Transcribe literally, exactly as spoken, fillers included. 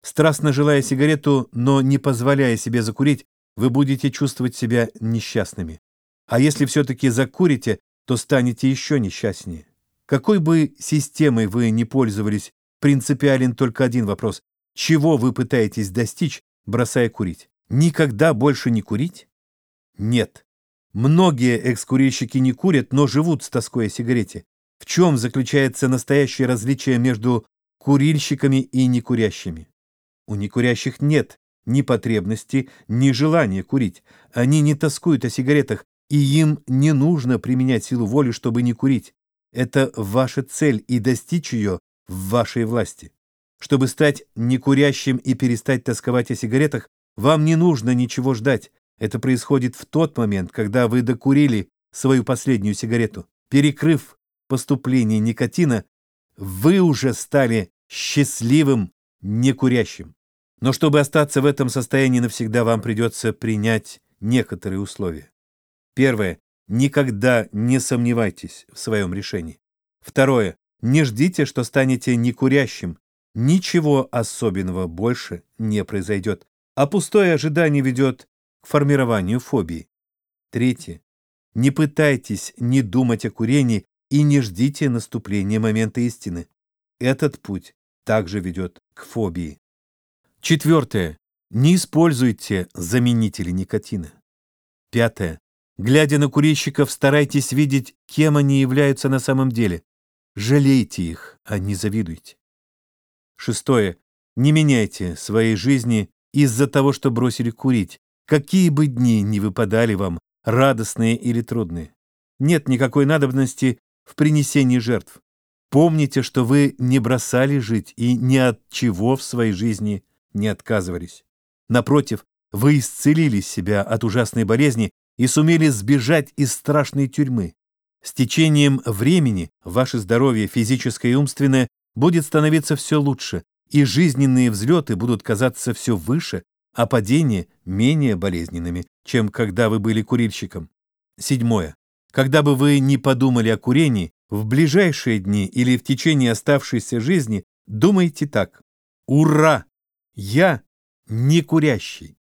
Страстно желая сигарету, но не позволяя себе закурить, вы будете чувствовать себя несчастными. А если все-таки закурите, то станете еще несчастнее. Какой бы системой вы ни пользовались, принципиален только один вопрос. Чего вы пытаетесь достичь, бросая курить? Никогда больше не курить? Нет. Многие экс-курильщики не курят, но живут с тоской о сигарете. В чем заключается настоящее различие между курильщиками и некурящими? У некурящих нет ни потребности, ни желания курить. Они не тоскуют о сигаретах, и им не нужно применять силу воли, чтобы не курить. Это ваша цель, и достичь ее в вашей власти. Чтобы стать некурящим и перестать тосковать о сигаретах, вам не нужно ничего ждать. Это происходит в тот момент, когда вы докурили свою последнюю сигарету. Перекрыв поступление никотина, вы уже стали счастливым некурящим. Но чтобы остаться в этом состоянии навсегда, вам придется принять некоторые условия. Первое. Никогда не сомневайтесь в своем решении. Второе. Не ждите, что станете некурящим. Ничего особенного больше не произойдет, а пустое ожидание ведет к формированию фобии. Третье. Не пытайтесь не думать о курении и не ждите наступления момента истины. Этот путь также ведет к фобии. Четвертое. Не используйте заменители никотина. Пятое. Глядя на курильщиков, старайтесь видеть, кем они являются на самом деле. Жалейте их, а не завидуйте. Шестое. Не меняйте своей жизни из-за того, что бросили курить, какие бы дни ни выпадали вам, радостные или трудные. Нет никакой надобности в принесении жертв. Помните, что вы не бросали жить и ни от чего в своей жизни не отказывались. Напротив, вы исцелили себя от ужасной болезни и сумели сбежать из страшной тюрьмы. С течением времени ваше здоровье, физическое и умственное, будет становиться все лучше, и жизненные взлеты будут казаться все выше, а падения менее болезненными, чем когда вы были курильщиком. Седьмое. Когда бы вы ни подумали о курении, в ближайшие дни или в течение оставшейся жизни думайте так. Ура! Я не курящий.